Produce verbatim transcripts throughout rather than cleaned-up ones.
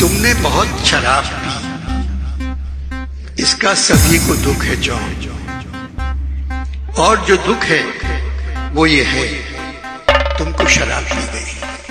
तुमने बहुत शराब पी, इसका सभी को दुख है जॉन। और जो दुख है वो ये है, तुमको शराब पी गई।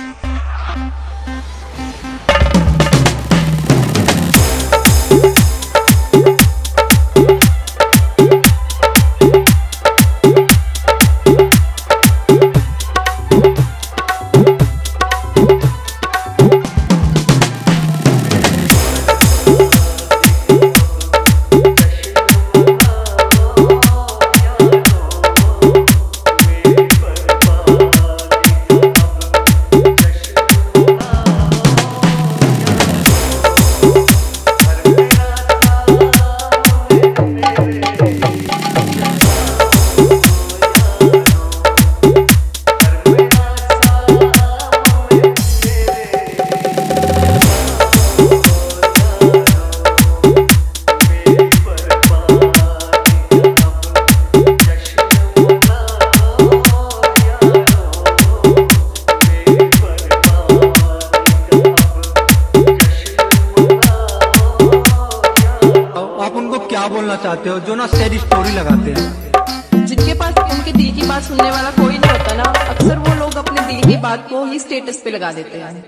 क्या बोलना चाहते हो जो ना सैड स्टोरी लगाते हैं? जिनके पास उनके दिल की बात सुनने वाला कोई नहीं होता ना, अक्सर वो लोग अपने दिल की बात को ही स्टेटस पे लगा देते हैं।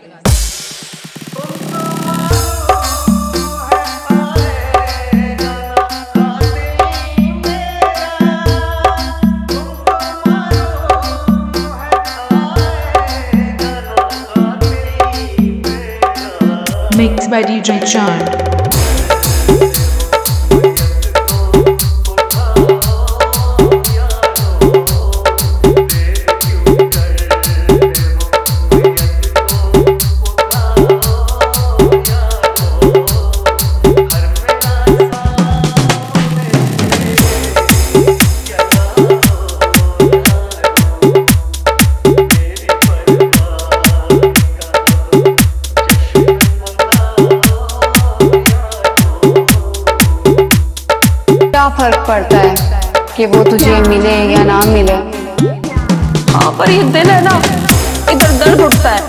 Mixed by D J Chand. क्या फर्क पड़ता है कि वो तुझे मिले या ना मिले? हाँ, पर ये दिल है ना, इधर दर्द उठता है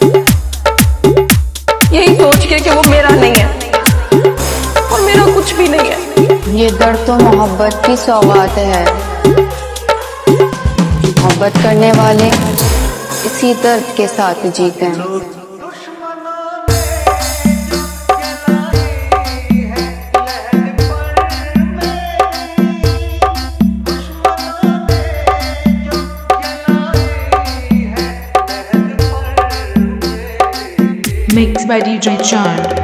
यही सोच के कि वो मेरा नहीं है और मेरा कुछ भी नहीं है। ये दर्द तो मोहब्बत की सौगात है। मोहब्बत करने वाले इसी दर्द के साथ जीते हैं। Mixed by D J Chand.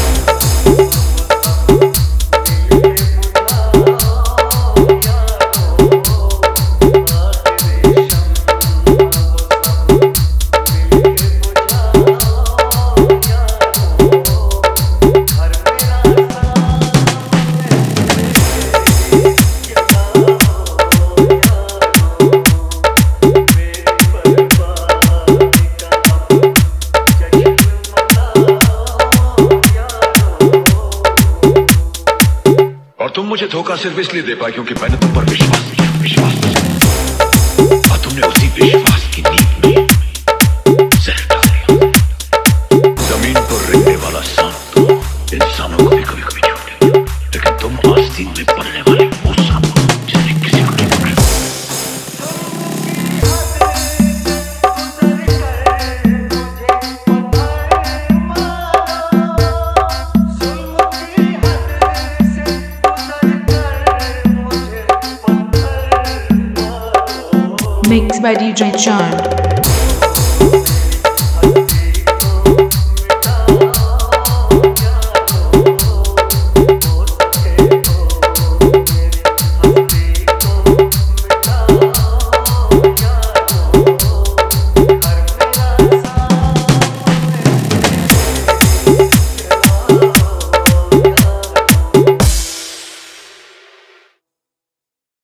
तुम मुझे धोखा सिर्फ इसलिए दे पाए क्योंकि मैंने तुम पर विश्वास किया, विश्वास किया। और तुमने उसी विश्वास की नींद में जहर डाल दिया। जमीन पर रहने वाला सांप इंसानों को भी कभी कभी छोड़े, लेकिन तुम आस्तीन में पलने वाले वो सांप जिसने किसी को नहीं पकड़ा। Mixed by D J Chand.